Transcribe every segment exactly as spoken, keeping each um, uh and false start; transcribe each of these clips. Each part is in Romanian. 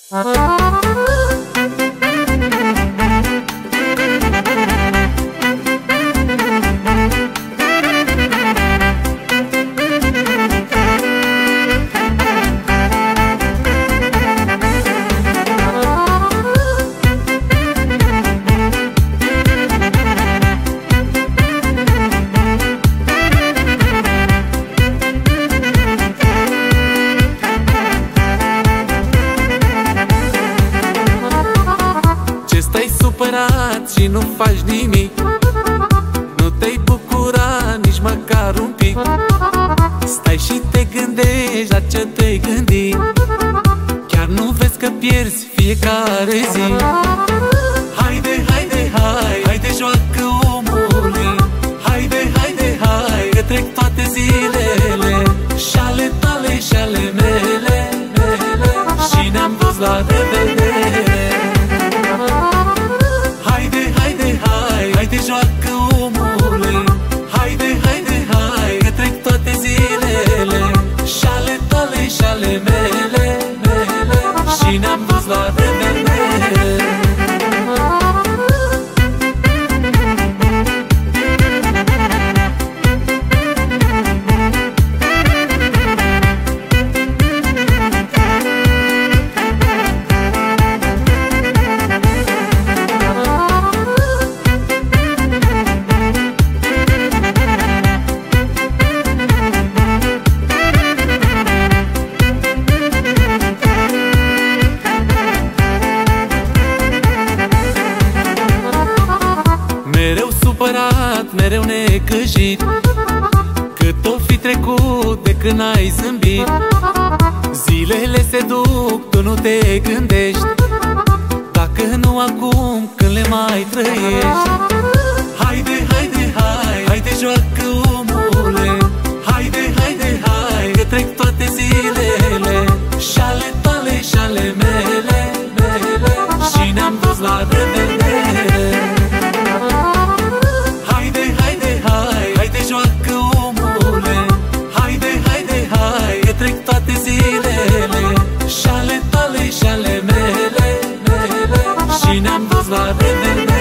Și nu faci nimic, nu te-ai bucura nici măcar un pic. Stai și te gândești la ce te-ai gândit. Chiar nu vezi că pierzi fiecare zi. Haide, haide, hai, haide joacă omului. Haide, haide, hai, că trec toate zilele și ale tale și ale mele, mele. Și ne-am dus la revedere. Haide, joacă omului. Haide, haide, hai, că trec toate zilele și ale tale și ale mele, mele. Și ne-am dus la revedere. Mereu supărat, mereu necăjit, cât o fi trecut de când ai zâmbit. Zilele se duc, tu nu te gândești, dacă nu acum, când le mai trăiești. Haide, haide, hai, haide joacă omule. Haide, haide, hai, că trec toate zilele și ale tale și ale mele, mele. Și ne-am dus la revedere. Haide, haide, hai, haide joacă omule. Haide, haide, hai, că trec toate zilele și ale tale și ale mele, mele. Și ne-am dus la revedere.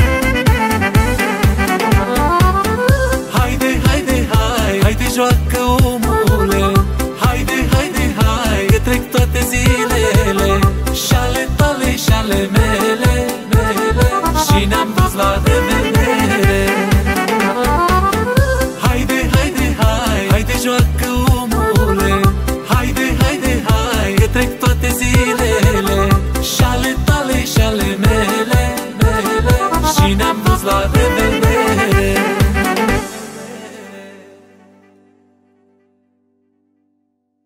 Joacă